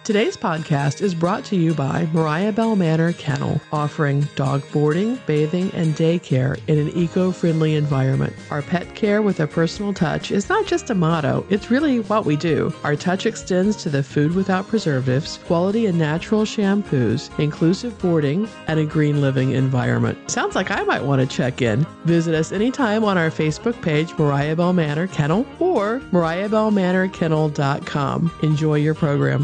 Today's podcast is brought to you by Mariah Bell Manor Kennel, offering dog boarding, bathing, and daycare in an eco-friendly environment. Our pet care with a personal touch is not just a motto, it's really what we do. Our touch extends to the food without preservatives, quality and natural shampoos, inclusive boarding, and a green living environment. Sounds like I might want to check in. Visit us anytime on our Facebook page, Mariah Bell Manor Kennel, or mariahbellmanorkennel.com. Enjoy your program.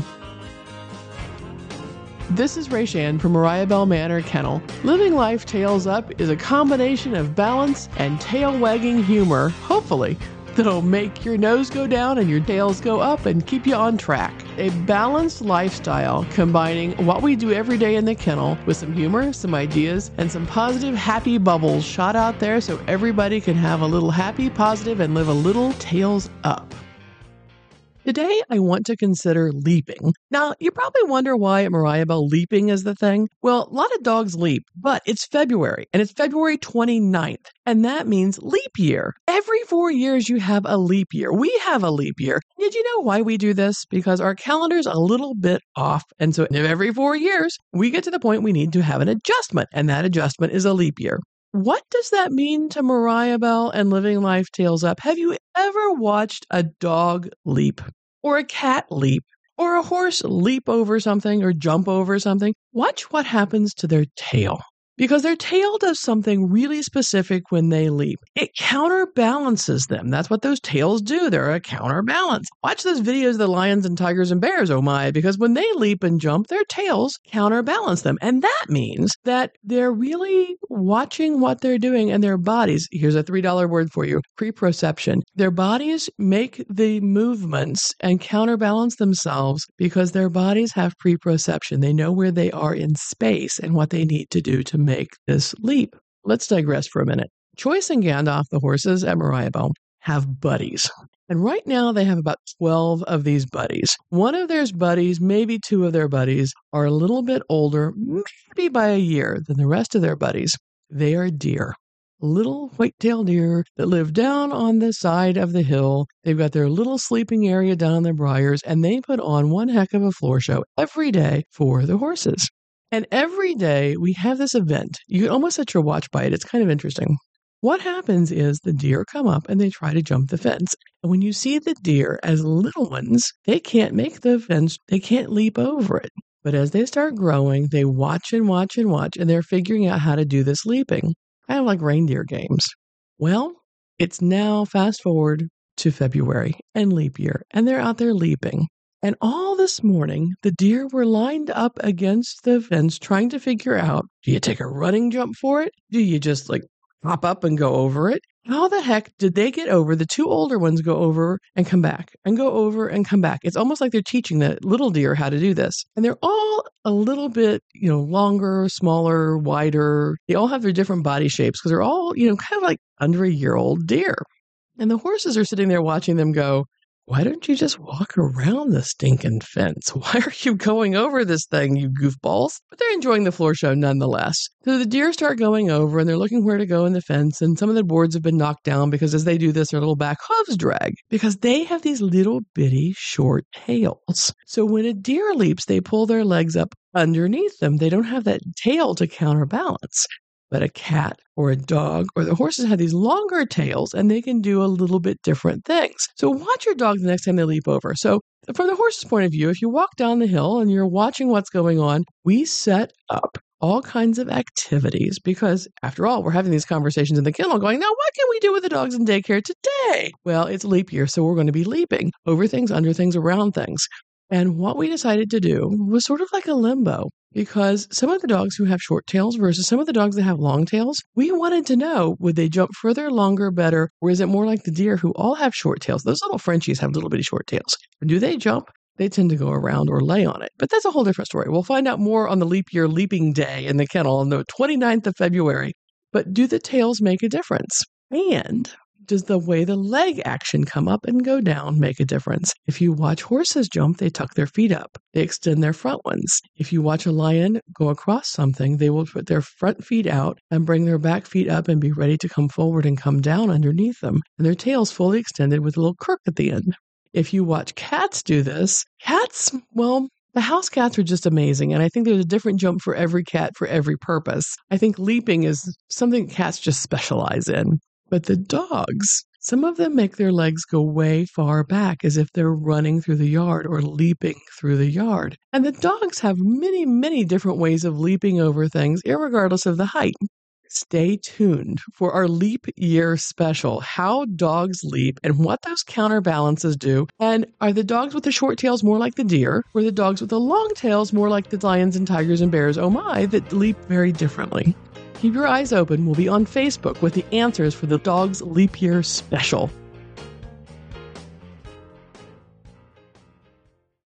This is Rayshan from Mariah Bell Manor Kennel. Living Life Tails Up is a combination of balance and tail-wagging humor, hopefully, that'll make your nose go down and your tails go up and keep you on track. A balanced lifestyle combining what we do every day in the kennel with some humor, some ideas, and some positive, happy bubbles shot out there so everybody can have a little happy, positive, and live a little tails up. Today, I want to consider leaping. Now, you probably wonder why at Mariah Bell leaping is the thing. Well, a lot of dogs leap, but it's February, and it's February 29th, and that means leap year. Every 4 years, you have a leap year. We have a leap year. Did you know why we do this? Because our calendar's a little bit off, and so every 4 years, we get to the point we need to have an adjustment, and that adjustment is a leap year. What does that mean to Mariah Bell and Living Life Tails Up? Have you ever watched a dog leap, or a cat leap, or a horse leap over something or jump over something? Watch what happens to their tail. Because their tail does something really specific when they leap. It counterbalances them. That's what those tails do. They're a counterbalance. Watch those videos of the lions and tigers and bears, oh my, because when they leap and jump, their tails counterbalance them. And that means that they're really watching what they're doing, and their bodies, here's a $3 word for you, proprioception. Their bodies make the movements and counterbalance themselves because their bodies have proprioception. They know where they are in space and what they need to do to make this leap. Let's digress for a minute. Choice and Gandalf, the horses at Mariah Bell, have buddies. And right now they have about 12 of these buddies. One of their buddies, maybe two of their buddies, are a little bit older, maybe by a year, than the rest of their buddies. They are deer. Little white-tailed deer that live down on the side of the hill. They've got their little sleeping area down in the briars, and they put on one heck of a floor show every day for the horses. And every day we have this event. You can almost set your watch by it. It's kind of interesting. What happens is the deer come up and they try to jump the fence. And when you see the deer as little ones, they can't make the fence. They can't leap over it. But as they start growing, they watch and watch and watch, and they're figuring out how to do this leaping. Kind of like reindeer games. Well, it's now fast forward to February and leap year, and they're out there leaping. And all this morning, the deer were lined up against the fence trying to figure out, do you take a running jump for it? Do you just hop up and go over it? How the heck did they get over? The two older ones go over and come back and go over and come back. It's almost like they're teaching the little deer how to do this. And they're all a little bit, longer, smaller, wider. They all have their different body shapes because they're all, kind of like under a year-old deer. And the horses are sitting there watching them go, why don't you just walk around the stinking fence? Why are you going over this thing, you goofballs? But they're enjoying the floor show nonetheless. So the deer start going over, and they're looking where to go in the fence, and some of the boards have been knocked down because as they do this, their little back hooves drag because they have these little bitty short tails. So when a deer leaps, they pull their legs up underneath them. They don't have that tail to counterbalance. But a cat or a dog or the horses have these longer tails, and they can do a little bit different things. So watch your dog the next time they leap over. So from the horse's point of view, if you walk down the hill and you're watching what's going on, we set up all kinds of activities because, after all, we're having these conversations in the kennel going, now what can we do with the dogs in daycare today? Well, it's leap year, so we're going to be leaping over things, under things, around things. And what we decided to do was sort of like a limbo, because some of the dogs who have short tails versus some of the dogs that have long tails, we wanted to know, would they jump further, longer, better, or is it more like the deer who all have short tails? Those little Frenchies have little bitty short tails. Do they jump? They tend to go around or lay on it. But that's a whole different story. We'll find out more on the leap year leaping day in the kennel on the 29th of February. But do the tails make a difference? And does the way the leg action come up and go down make a difference? If you watch horses jump, they tuck their feet up. They extend their front ones. If you watch a lion go across something, they will put their front feet out and bring their back feet up and be ready to come forward and come down underneath them. And their tails fully extended with a little crook at the end. If you watch cats do this, cats, well, The house cats are just amazing, and I think there's a different jump for every cat for every purpose. I think leaping is something cats just specialize in. But the dogs, some of them make their legs go way far back as if they're running through the yard or leaping through the yard. And the dogs have many, many different ways of leaping over things, irregardless of the height. Stay tuned for our Leap Year special, how dogs leap and what those counterbalances do. And are the dogs with the short tails more like the deer, or the dogs with the long tails more like the lions and tigers and bears, oh my, that leap very differently? Keep your eyes open. We'll be on Facebook with the answers for the Dogs Leap Year special.